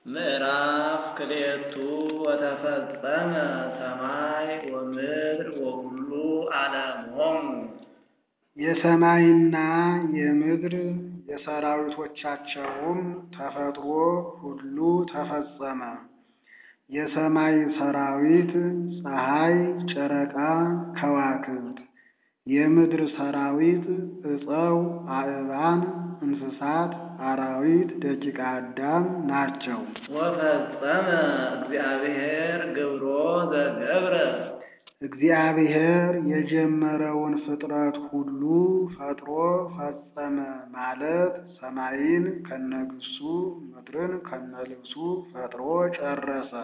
ምዕራፍ ክልኤቱ ወተፈጸመ ሰማይ ወምድር ወኩሉ ዓለሞሙ። የሰማይና የምድር የሰራዊቶቻቸውም ተፈጥሮ ሁሉ ተፈጸመ። የሰማይ ሰራዊት ፀሐይ፣ ጨረቃ፣ ከዋክብት፣ የምድር ሰራዊት ዕፀው፣ አእባን፣ እንስሳት፣ አራዊት፣ ደቂቀ አዳም ናቸው። ወፈጸመ እግዚአብሔር ግብሮ ዘገብረ። እግዚአብሔር የጀመረውን ፍጥረት ሁሉ ፈጥሮ ፈጸመ ማለት ሰማይን ከነግሱ ምድርን ከነልብሱ ፈጥሮ ጨረሰ።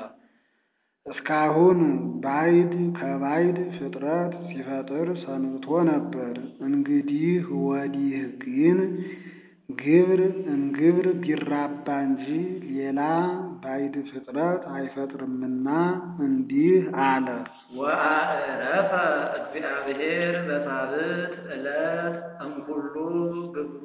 እስካሁን ባዕድ ከባዕድ ፍጥረት ሲፈጥር ሰንብቶ ነበር። እንግዲህ ወዲህ ግን ግብር እንግብር ቢራባ እንጂ ሌላ ባዕድ ፍጥረት አይፈጥርምና እንዲህ አለ። ወአዕረፈ እግዚአብሔር በሳብዕት ዕለት እምኩሉ ግብሩ።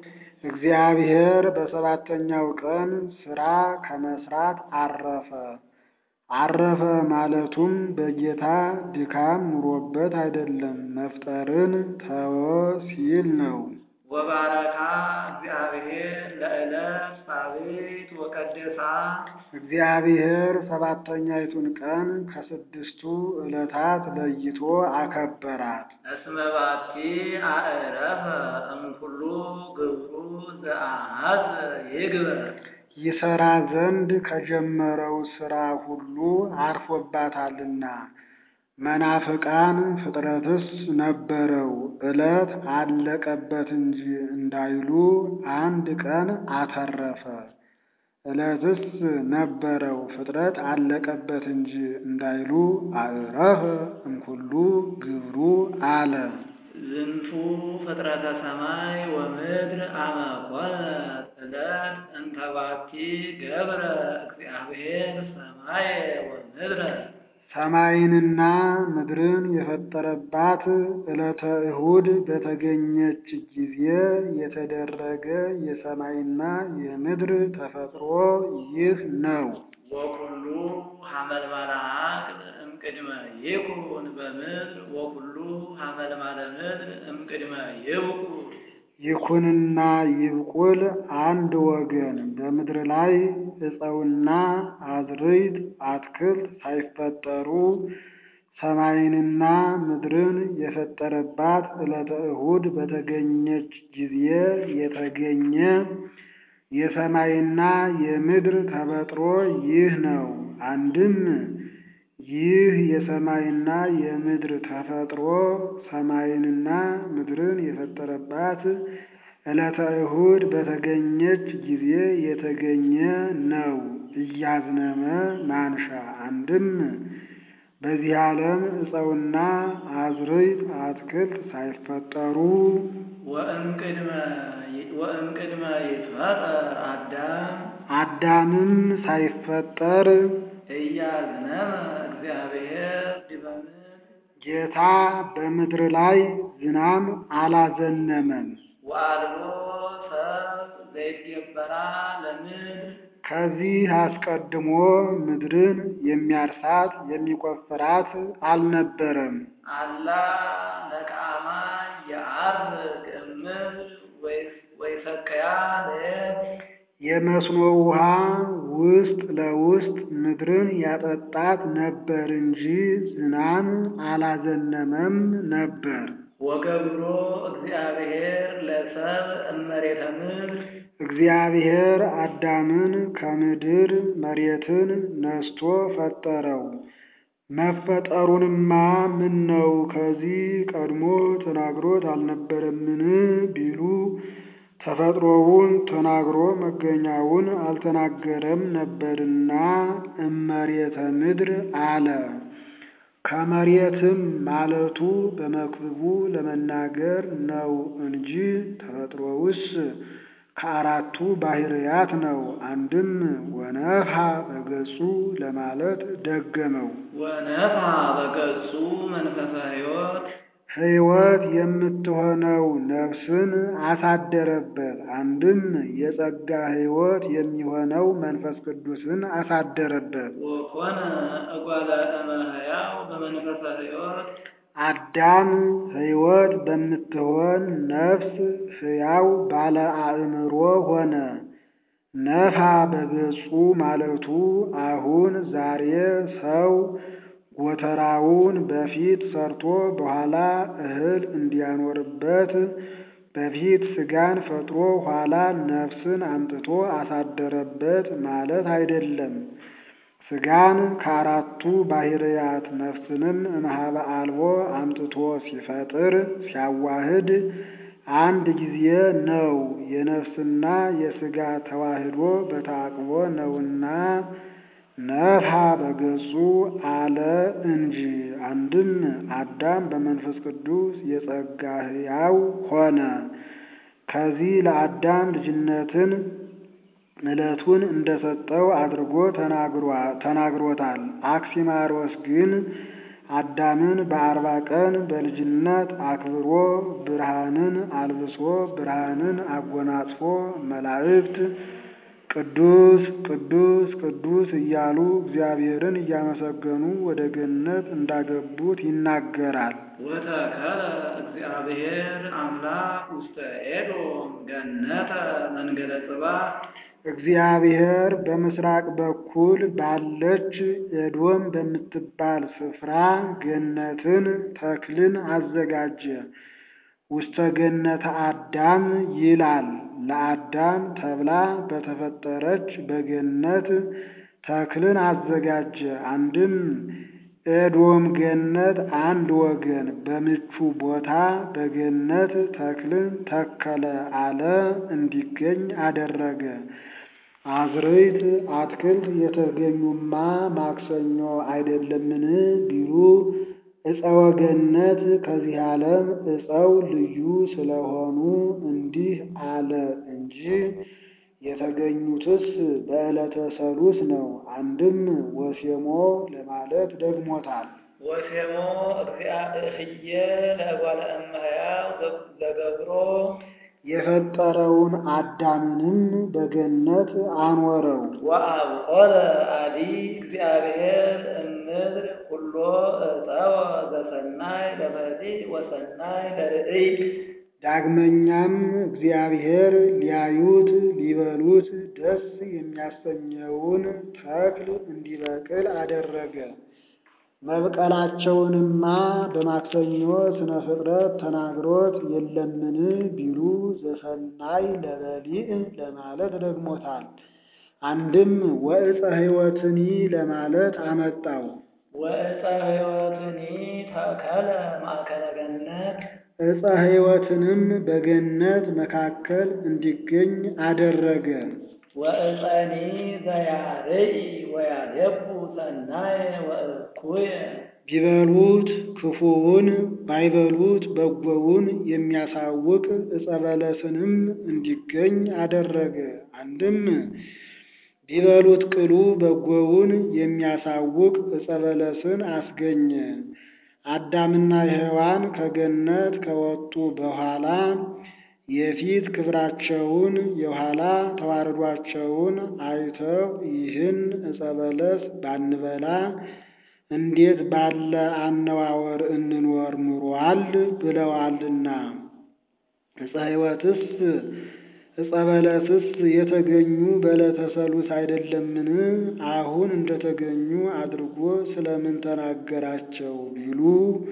እግዚአብሔር በሰባተኛው ቀን ሥራ ከመስራት አረፈ። አረፈ ማለቱም በጌታ ድካም ኑሮበት አይደለም፣ መፍጠርን ተወ ሲል ነው። ወባረካ እግዚአብሔር ለዕለት ሳብዕት ወቀደሳ። እግዚአብሔር ሰባተኛይቱን ቀን ከስድስቱ ዕለታት ለይቶ አከበራት። እስመ ባቲ አዕረፈ እምኩሉ ግብሩ ዘአኀዘ ይግበር። ይሠራ ዘንድ ከጀመረው ሥራ ሁሉ አርፎባታልና። መናፍቃን ፍጥረትስ ነበረው ዕለት አለቀበት እንጂ እንዳይሉ አንድ ቀን አተረፈ። ዕለትስ ነበረው ፍጥረት አለቀበት እንጂ እንዳይሉ አዕረፈ እምኩሉ ግብሩ አለ። ዝንቱ ፍጥረተ ሰማይ ወምድር አመ ኮነት ዕለት እንተ ባቲ ገብረ እግዚአብሔር ሰማየ ወምድረ። ሰማይንና ምድርን የፈጠረባት ዕለተ እሁድ በተገኘች ጊዜ የተደረገ የሰማይና የምድር ተፈጥሮ ይህ ነው። ወኩሉ ሐመልማለ ዐቅል እምቅድመ ይኩን በምድር ወኩሉ ሐመልማለ ምድር እምቅድመ ይብቁ። ይኩንና ይብቁል አንድ ወገን በምድር ላይ ዕፀውና አዝርዕት አትክልት ሳይፈጠሩ ሰማይንና ምድርን የፈጠረባት ዕለተ እሁድ በተገኘች ጊዜ የተገኘ የሰማይና የምድር ተፈጥሮ ይህ ነው። አንድም ይህ የሰማይና የምድር ተፈጥሮ ሰማይንና ምድርን የፈጠረባት ዕለተ እሁድ በተገኘች ጊዜ የተገኘ ነው። እያዝነመ ማንሻ። አንድም በዚህ ዓለም ዕፀውና አዝርዕት አትክልት ሳይፈጠሩ ወእምቅድመ ይትፈጠር አዳምም ሳይፈጠር እያዝነመ እግዚአብሔር ዲበ ምድር። ጌታ በምድር ላይ ዝናም አላዘነመም። ወአልቦ ሰብ ዘይትገበራ ለምድር። ከዚህ አስቀድሞ ምድርን የሚያርሳት የሚቆፍራት አልነበረም። አላ ለቃማ የዐርግ እምድር ወይሰቅያ ለየብስ። የመስኖ ውሃ ውስጥ ለውስጥ ምድርን ያጠጣት ነበር እንጂ ዝናም አላዘነመም ነበር። ወገብሮ እግዚአብሔር ለሰብእ እመሬተ ምድር። እግዚአብሔር አዳምን ከምድር መሬትን ነስቶ ፈጠረው። መፈጠሩንማ ምነው ከዚህ ቀድሞ ተናግሮት አልነበረምን ቢሉ ተፈጥሮውን ተናግሮ መገኛውን አልተናገረም ነበርና እመሬተ ምድር አለ። ከመሬትም ማለቱ በመክብቡ ለመናገር ነው እንጂ ተፈጥሮውስ ከአራቱ ባሕርያት ነው። አንድም ወነፍሐ በገጹ ለማለት ደገመው። ወነፍሐ በገጹ መንፈሰ ሕይወት። ሕይወት የምትሆነው ነፍስን አሳደረበት። አንድም የጸጋ ሕይወት የሚሆነው መንፈስ ቅዱስን አሳደረበት። ወኮነ እጓለ እመሕያው በመንፈሰ ሕይወት አዳም ሕይወት በምትሆን ነፍስ ሕያው ባለ አእምሮ ሆነ። ነፋ በገጹ ማለቱ አሁን ዛሬ ሰው ጎተራውን በፊት ሰርቶ በኋላ እህል እንዲያኖርበት በፊት ሥጋን ፈጥሮ ኋላ ነፍስን አምጥቶ አሳደረበት ማለት አይደለም። ሥጋን ከአራቱ ባሕርያት ነፍስንም እምኀበ አልቦ አምጥቶ ሲፈጥር ሲያዋህድ አንድ ጊዜ ነው። የነፍስና የሥጋ ተዋህዶ በተዓቅቦ ነውና ነፍሐ በገጹ አለ እንጂ። አንድም አዳም በመንፈስ ቅዱስ የጸጋ ሕያው ሆነ። ከዚህ ለአዳም ልጅነትን ዕለቱን እንደሰጠው አድርጎ ተናግሮታል። አክሲማሮስ ግን አዳምን በ40 ቀን በልጅነት አክብሮ ብርሃንን አልብሶ ብርሃንን አጎናጽፎ መላእክት ቅዱስ ቅዱስ ቅዱስ እያሉ እግዚአብሔርን እያመሰገኑ ወደ ገነት እንዳገቡት ይናገራል። ወተከለ እግዚአብሔር አምላክ ውስተ ኤዶም ገነተ መንገለ ጽባሕ እግዚአብሔር በምስራቅ በኩል ባለች ኤዶም በምትባል ስፍራ ገነትን ተክልን አዘጋጀ። ውስተ ገነተ አዳም ይላል። ለአዳም ተብላ በተፈጠረች በገነት ተክልን አዘጋጀ። አንድም ኤዶም ገነት አንድ ወገን በምቹ ቦታ በገነት ተክልን ተከለ አለ እንዲገኝ አደረገ። አዝርዕት አትክልት የተገኙማ ማክሰኞ አይደለምን ቢሉ ዕፀወ ገነት ከዚህ ዓለም ዕፀው ልዩ ስለሆኑ እንዲህ አለ እንጂ የተገኙትስ በዕለተ ሰሉስ ነው። አንድም ወሴሞ ለማለት ደግሞታል። ወሴሞ እግዚአብሔር ለእጓለ እመሕያው ዘገብሮ የፈጠረውን አዳምንም በገነት አኖረው። ወአብቆለ አዲ እግዚአብሔር እምድር ኩሎ ዕፀወ ዘሰናይ ለበሊዕ ወሰናይ ለርእይ ዳግመኛም እግዚአብሔር ሊያዩት ሊበሉት ደስ የሚያሰኘውን ተክል እንዲበቅል አደረገ። መብቀላቸውንማ በማክሰኞ ስነ ፍጥረት ተናግሮት የለምን ቢሉ ዘሰናይ ለበሊዕ ለማለት ደግሞታል። አንድም ወዕፀ ሕይወትኒ ለማለት አመጣው። ወዕፀ ሕይወትኒ ተከለ ማእከለ ገነት ዕፀ ሕይወትንም በገነት መካከል እንዲገኝ አደረገ። ወዕፀኒ ዘያርኢ ወያደቡ ሰናየ ወእኩየ ቢበሉት ክፉውን ባይበሉት በጎውን የሚያሳውቅ ዕፀ በለስንም እንዲገኝ አደረገ። አንድም ቢበሉት ቅሉ በጎውን የሚያሳውቅ ዕፀ በለስን አስገኘ። አዳምና ሔዋን ከገነት ከወጡ በኋላ የፊት ክብራቸውን የኋላ ተዋረዷቸውን አይተው ይህን ዕፀ በለስ ባንበላ እንዴት ባለ አነዋወር እንኖር ኑሯል ብለዋልና። ዕፀ ሕይወትስ ዕፀ በለስስ የተገኙ በዕለተ ሰሉስ አይደለምን? አሁን እንደተገኙ አድርጎ ስለምን ተናገራቸው ቢሉ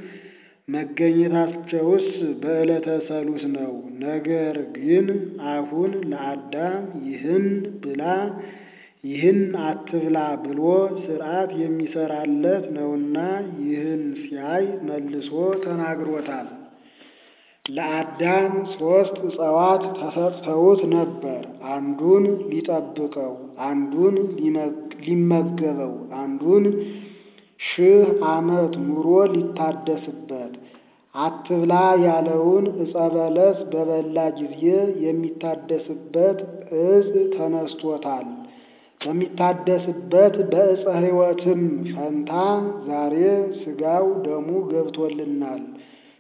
መገኘታቸውስ በዕለተ ሰሉስ ነው። ነገር ግን አሁን ለአዳም ይህን ብላ ይህን አትብላ ብሎ ሥርዓት የሚሰራለት ነውና ይህን ሲያይ መልሶ ተናግሮታል። ለአዳም 3 ዕፀዋት ተሰጥተውት ነበር። አንዱን ሊጠብቀው፣ አንዱን ሊመገበው፣ አንዱን 1000 ዓመት ኑሮ ሊታደስበት። አትብላ ያለውን ዕፀ በለስ በበላ ጊዜ የሚታደስበት ዕፅ ተነስቶታል። በሚታደስበት በዕፀ ሕይወትም ፈንታ ዛሬ ሥጋው ደሙ ገብቶልናል።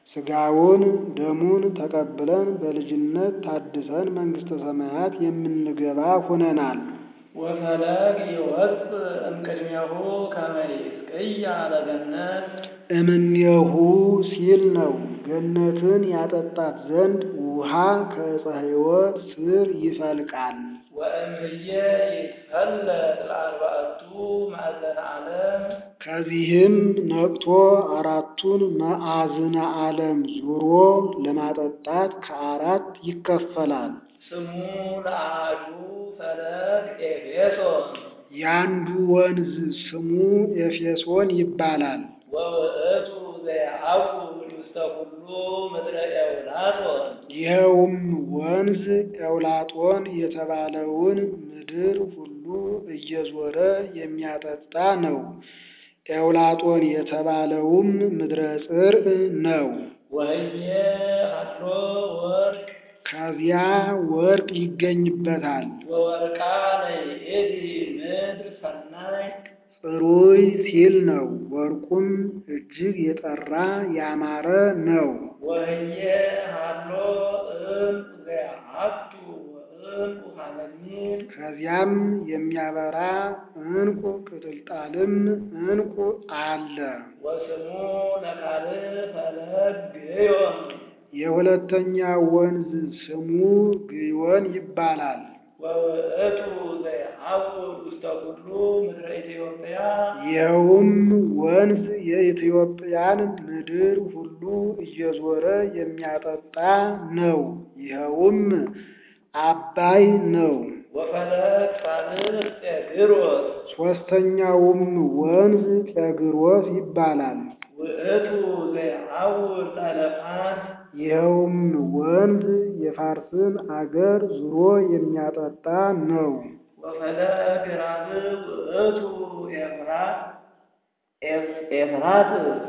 ሥጋውን ደሙን ተቀብለን በልጅነት ታድሰን መንግሥተ ሰማያት የምንገባ ሆነናል። ወፈለግ ይወፅእ እምቅድሜሁ ከመ ይስቅያ ለገነት እምኔሁ ሲል ነው። ገነትን ያጠጣት ዘንድ ውሃ ከዕፀ ሕይወት ሥር ይፈልቃል። ወእምየ ይትፈለጥ ለአርባዕቱ ማዕዘነ ዓለም ከዚህም ነቅቶ አራቱን ማዕዝነ ዓለም ዙሮ ለማጠጣት ከአራት ይከፈላል። ስሙ ለአሐዱ ፈለግ ኤፌሶን የአንዱ ወንዝ ስሙ ኤፌሶን ይባላል። ወውእቱ ዘየዐውድ ውስተ ኩሉ ምድረ ኤውላጦን ይኸውም ወንዝ ኤውላጦን የተባለውን ምድር ሁሉ እየዞረ የሚያጠጣ ነው። ኤውላጦን የተባለውም ምድረ ጽርዕ ነው። ወህየ ሀሎ ወርቅ ከዚያ ወርቅ ይገኝበታል። ወወርቃ ለይእቲ ምድር ሰናይ ጽሩይ ሲል ነው። ወርቁም እጅግ የጠራ ያማረ ነው። ወህየ ሀሎ ዕንቁ ዘየዐዱ ወዕንቁ ሐመልሚል ከዚያም የሚያበራ ዕንቁ ቅጥልጣልም ዕንቁ አለ። ወስሙ ለካልእ ፈለግ ግዮን የሁለተኛው ወንዝ ስሙ ግዮን ይባላል። ወውእቱ ዘየዐውድ ውስተ ኩሉ ምድረ ኢትዮጵያ ይኸውም ወንዝ የኢትዮጵያን ምድር ሁሉ እየዞረ የሚያጠጣ ነው። ይኸውም አባይ ነው። ወፈለግ ሳልስ ጤግሮስ ሦስተኛውም ወንዝ ጤግሮስ ይባላል። ውእቱ ዘየዐውድ ላዕለ ይኸውም ወንዝ የፋርስን አገር ዙሮ የሚያጠጣ ነው። ወፈለግ ራብዕ ውእቱ ኤፍራጥስ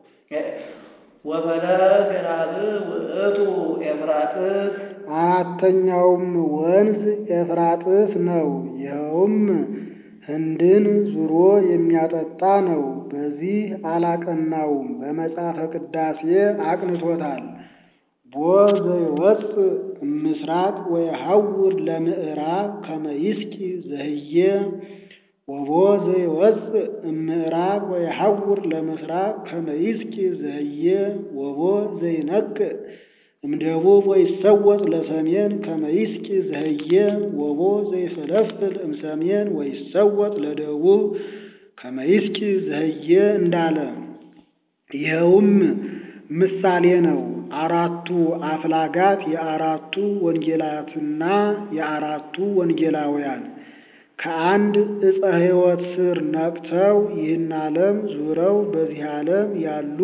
ወፈለግ ራብዕ ውእቱ ኤፍራጥስ አራተኛውም ወንዝ ኤፍራጥስ ነው። ይኸውም ህንድን ዙሮ የሚያጠጣ ነው። በዚህ አላቀናውም፣ በመጽሐፈ ቅዳሴ አቅንቶታል። ቦ ዘይወፅእ እምሥራቅ ወየሐውር ለምዕራብ ከመ ይስቂ ዘህየ ወቦ ዘይወፅእ እምዕራብ ወየሐውር ለምሥራቅ ከመ ይስቂ ዘህየ ወቦ ዘይነቅዕ እምደቡብ ወይሰወጥ ለሰሜን ከመ ይስቂ ዘህየ ወቦ ዘይፈለፍል እምሰሜን ወይሰወጥ ለደቡብ ከመ ይስቂ ዘህየ እንዳለ። ይኸውም ምሳሌ ነው። አራቱ አፍላጋት የአራቱ ወንጌላትና የአራቱ ወንጌላውያን ከአንድ ዕፀ ሕይወት ሥር ነቅተው ይህን ዓለም ዙረው በዚህ ዓለም ያሉ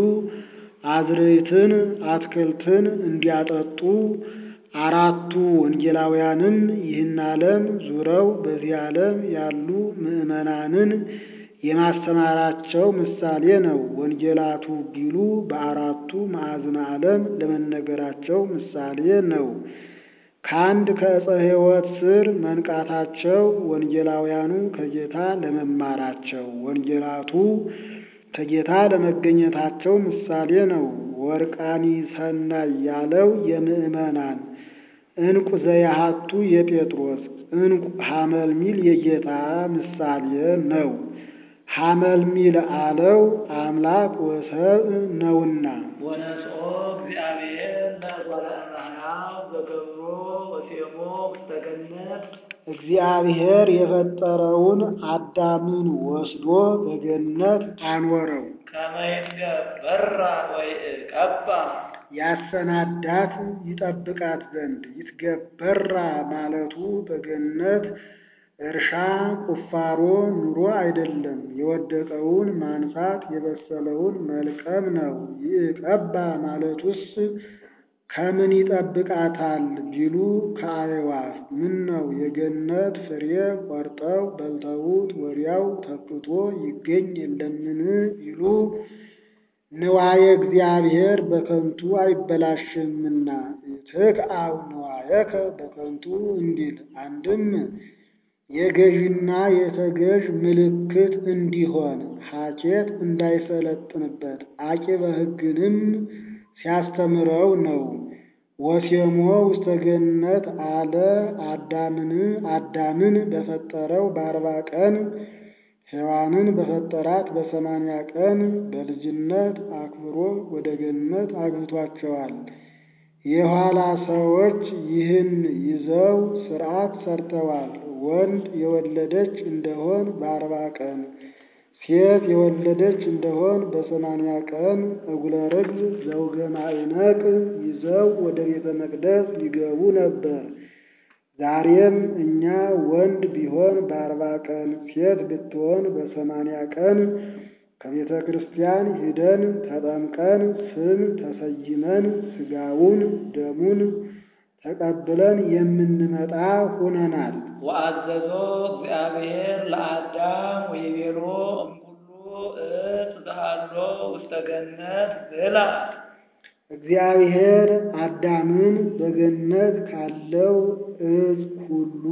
አዝርዕትን አትክልትን እንዲያጠጡ፣ አራቱ ወንጌላውያንም ይህን ዓለም ዙረው በዚህ ዓለም ያሉ ምዕመናንን የማስተማራቸው ምሳሌ ነው። ወንጌላቱ ቢሉ በአራቱ ማዕዝነ ዓለም ለመነገራቸው ምሳሌ ነው። ከአንድ ከዕፀ ሕይወት ሥር መንቃታቸው ወንጌላውያኑ ከጌታ ለመማራቸው፣ ወንጌላቱ ከጌታ ለመገኘታቸው ምሳሌ ነው። ወርቃኒ ሰናይ ያለው የምዕመናን፣ ዕንቁ ዘያሃቱ የጴጥሮስ፣ ዕንቁ ሐመልሚል የጌታ ምሳሌ ነው። ሐመልሚል አለው አምላክ ወሰብ ነውና። ወነስኦ እግዚአብሔር ለጓለ እመሕያው ዘገብሮ ወሴሞ ውስተ ገነት እግዚአብሔር የፈጠረውን አዳምን ወስዶ በገነት አኖረው። ከመ ይትገበራ ወይእቀባ ያሰናዳት ይጠብቃት ዘንድ። ይትገበራ ማለቱ በገነት እርሻ ቁፋሮ ኑሮ አይደለም፣ የወደቀውን ማንሳት የበሰለውን መልቀም ነው። ይእቀባ ማለቱስ ከምን ይጠብቃታል ቢሉ ከአዕዋፍ። ምን ነው የገነት ፍሬ ቆርጠው በልተውት ወዲያው ተክቶ ይገኝ የለምን ቢሉ ንዋየ እግዚአብሔር በከንቱ አይበላሽምና ትክአው ንዋየከ በከንቱ እንዲል። አንድም የገዥና የተገዥ ምልክት እንዲሆን ሐኬት እንዳይሰለጥንበት፣ አቂበ ሕግንም ሲያስተምረው ነው። ወሴሞ ውስተ ገነት አለ አዳምን በፈጠረው በ40 ቀን ሔዋንን በፈጠራት በ80 ቀን በልጅነት አክብሮ ወደ ገነት አግብቷቸዋል። የኋላ ሰዎች ይህን ይዘው ሥርዓት ሰርተዋል። ወንድ የወለደች እንደሆን በ40 ቀን ሴት የወለደች እንደሆን በ80 ቀን እጉለ ርግብ ዘውገ ማዕነቅ ይዘው ወደ ቤተ መቅደስ ይገቡ ነበር። ዛሬም እኛ ወንድ ቢሆን በ40 ቀን ሴት ብትሆን በ80 ቀን ከቤተ ክርስቲያን ሂደን ተጠምቀን ስም ተሰይመን ሥጋውን ደሙን ተቀብለን የምንመጣ ሆነናል። ወአዘዞ እግዚአብሔር ለአዳም ወይቤሎ እምኩሉ ዕፅ ዘሃሎ ውስተ ገነት ብላ። እግዚአብሔር አዳምን በገነት ካለው ዕፅ ሁሉ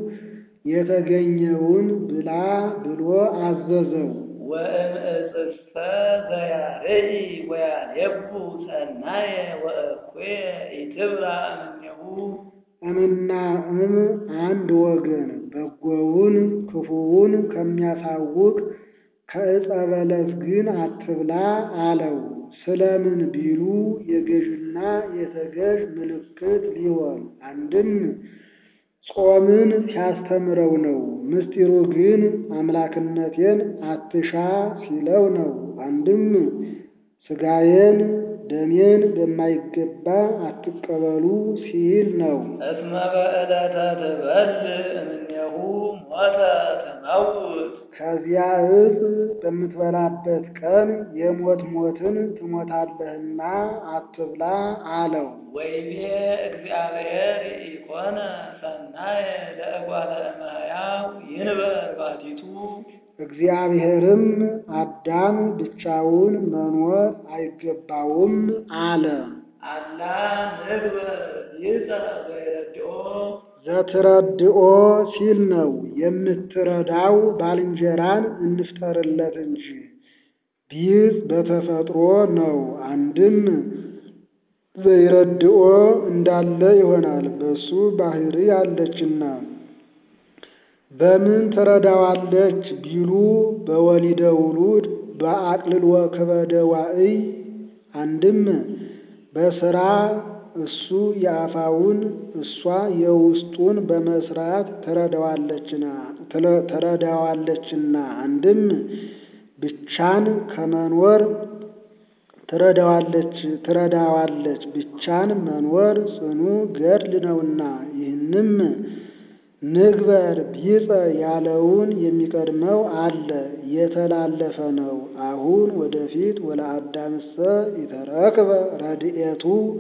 የተገኘውን ብላ ብሎ አዘዘው። ወእምዕፅስተ ዘያርኢ ወያሌቡ ሰናየ ወእኩየ ኢትብላ እምኔሁ። እምና አንድ ወገን በጎውን ክፉውን ከሚያሳውቅ ከዕፀ በለስ ግን አትብላ አለው። ስለምን ቢሉ የገዥና የተገዥ ምልክት ሊሆን አንድም ጾምን ሲያስተምረው ነው። ምስጢሩ ግን አምላክነቴን አትሻ ሲለው ነው። አንድም ሥጋዬን ደሜን በማይገባ አትቀበሉ ሲል ነው። እስመ በዕለተ ትበልዕ እምኔሁ ሞተ ትመውት። ከዚያ ዕፅ በምትበላበት ቀን የሞት ሞትን ትሞታለህና አትብላ አለው። ወይቤ እግዚአብሔር ኢኮነ ሰናየ ለእጓለ እመሕያው ይንበር ባቲቱ። እግዚአብሔርም አዳም ብቻውን መኖር አይገባውም አለ። አላ ንግበር ይእተ ዘይረድኦ። ዘትረድኦ ሲል ነው። የምትረዳው ባልንጀራን እንፍጠርለት እንጂ። ቢጽ በተፈጥሮ ነው። አንድም ዘይረድኦ እንዳለ ይሆናል በሱ ባህሪ አለችና። በምን ትረዳዋለች ቢሉ በወሊደ ውሉድ በአቅልሎ ክበደ ዋዕይ። አንድም በሥራ እሱ የአፋውን እሷ የውስጡን በመስራት ትረዳዋለችና። አንድም ብቻን ከመኖር ትረዳዋለች ብቻን መኖር ጽኑ ገድል ነውና። ይህንም ንግበር ቢጸ ያለውን የሚቀድመው አለ የተላለፈ ነው። አሁን ወደፊት ወለአዳምሰ ይተረክበ ረድኤቱ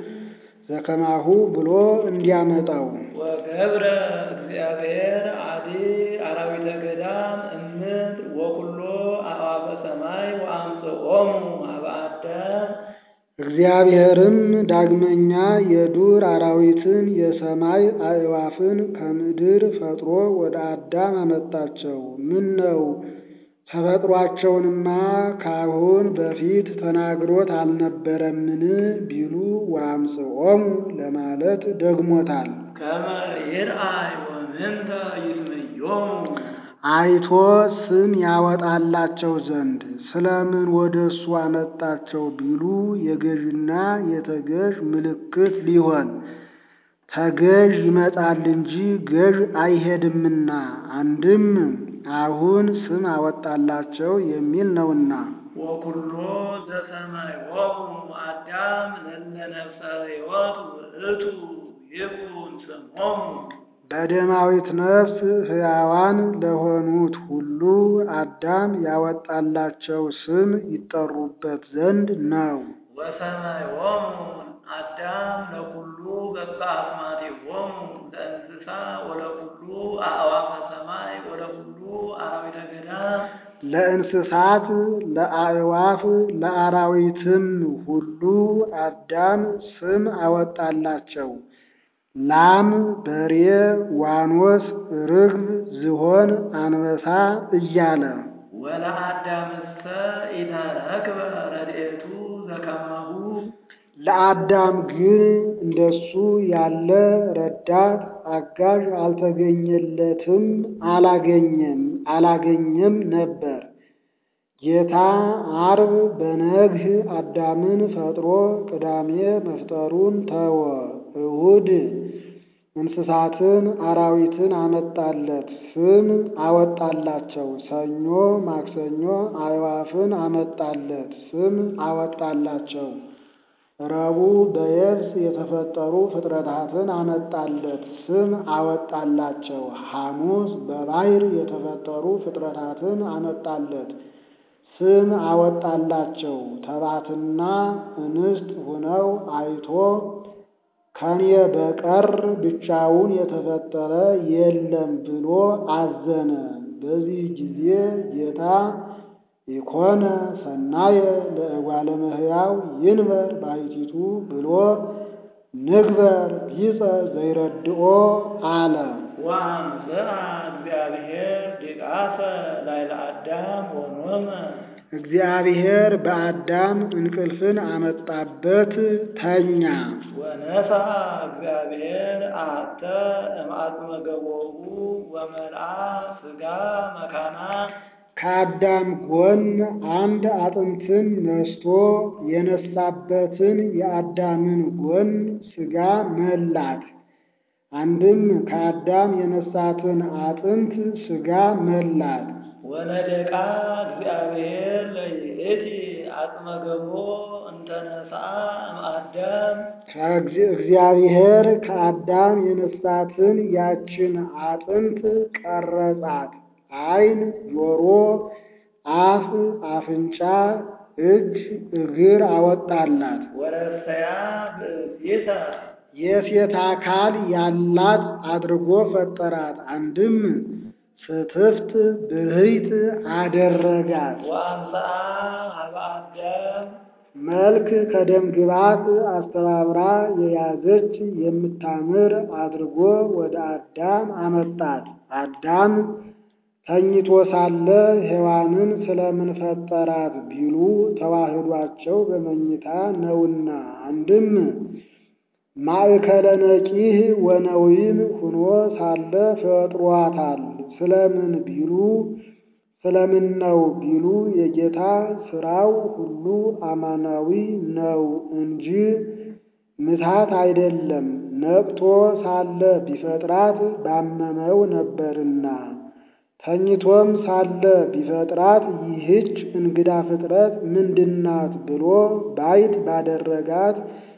ዘከማሁ ብሎ እንዲያመጣው። ወገብረ እግዚአብሔር አዲ አራዊተ ገዳም እምድር ወኩሎ አዕዋፈ ሰማይ ወአምጽኦሙ ኀበ አዳም። እግዚአብሔርም ዳግመኛ የዱር አራዊትን የሰማይ አዕዋፍን ከምድር ፈጥሮ ወደ አዳም አመጣቸው። ምን ነው ተፈጥሯቸውንማ ካሁን በፊት ተናግሮት አልነበረምን ቢሉ ወአምጽኦሙ ለማለት ደግሞታል። ከመ ይርአይ ወምንተ ይስምዮሙ። አይቶ ስም ያወጣላቸው ዘንድ። ስለምን ወደ እሱ አመጣቸው ቢሉ የገዥና የተገዥ ምልክት ሊሆን። ተገዥ ይመጣል እንጂ ገዥ አይሄድምና። አንድም አሁን ስም አወጣላቸው የሚል ነውና። ወኩሎ ዘሰማዮሙ አዳም ለእለ ነፍሰ ሕይወት ውእቱ ይኩን ስሞሙ። በደማዊት ነፍስ ሕያዋን ለሆኑት ሁሉ አዳም ያወጣላቸው ስም ይጠሩበት ዘንድ ነው። ወሰማዮሙ አዳም ለኩሉ በበ አስማቲሆሙ ለእንስሳ ወለኩሉ አዕዋፈ ሰማይ ወለኩሉ አራዊተ ገዳም። ለእንስሳት ለአዕዋፍ ለአራዊትም ሁሉ አዳም ስም አወጣላቸው። ላም፣ በሬ፣ ዋኖስ፣ ርግብ፣ ዝሆን፣ አንበሳ እያለ። ወለአዳምሰ ኢተረክበ ረድኤቱ ዘከማሁ። ለአዳም ግን እንደሱ ያለ ረዳት አጋዥ አልተገኘለትም፣ አላገኘም ነበር። ጌታ ዓርብ በነግህ አዳምን ፈጥሮ ቅዳሜ መፍጠሩን ተወ። እሁድ እንስሳትን አራዊትን አመጣለት፣ ስም አወጣላቸው። ሰኞ ማክሰኞ አዕዋፍን አመጣለት፣ ስም አወጣላቸው። ረቡዕ በየብስ የተፈጠሩ ፍጥረታትን አመጣለት፣ ስም አወጣላቸው። ሐሙስ በባሕር የተፈጠሩ ፍጥረታትን አመጣለት፣ ስም አወጣላቸው። ተባትና እንስት ሆነው አይቶ ከኔ በቀር ብቻውን የተፈጠረ የለም ብሎ አዘነ። በዚህ ጊዜ ጌታ ኢኮነ ሰናየ ለእጓለ እመሕያው ይንበር ባሕቲቱ ብሎ ንግበር ቢጸ ዘይረድኦ አለ። ወአምጽአ እግዚአብሔር ዲቃሰ ላዕለ አዳም ወኖመ። እግዚአብሔር በአዳም እንቅልፍን አመጣበት፣ ተኛ። ወነሣ እግዚአብሔር አሐተ እምአጽመ ገቦሁ ወመልአ ሥጋ መካና። ከአዳም ጎን አንድ አጥንትን ነስቶ የነሳበትን የአዳምን ጎን ሥጋ መላት። አንድም ከአዳም የነሳትን አጥንት ሥጋ መላት። ወነደቃ እግዚአብሔር ለይእቲ አጽመ ገቦ እንተ ነሣ እምአዳም። እግዚአብሔር ከአዳም የነሳትን ያችን አጥንት ቀረጻት። ዓይን፣ ጆሮ፣ አፍ፣ አፍንጫ፣ እጅ፣ እግር አወጣላት። ወረሰያ ብእሲተ የሴት አካል ያላት አድርጎ ፈጠራት። አንድም ፍትፍት ብህይት አደረጋት። ወአምጽአ ኀበ አዳም መልክ ከደም ግባት አስተባብራ የያዘች የምታምር አድርጎ ወደ አዳም አመጣት። አዳም ተኝቶ ሳለ ሔዋንን ስለምን ፈጠራት ቢሉ ተዋህዷቸው በመኝታ ነውና። አንድም ማእከለ ነቂህ ወነዊም ሁኖ ሳለ ፈጥሯታል። ስለምን ነው ቢሉ የጌታ ሥራው ሁሉ አማናዊ ነው እንጂ ምታት አይደለም። ነቅቶ ሳለ ቢፈጥራት ባመመው ነበርና፣ ተኝቶም ሳለ ቢፈጥራት ይህች እንግዳ ፍጥረት ምንድናት ብሎ ባይት ባደረጋት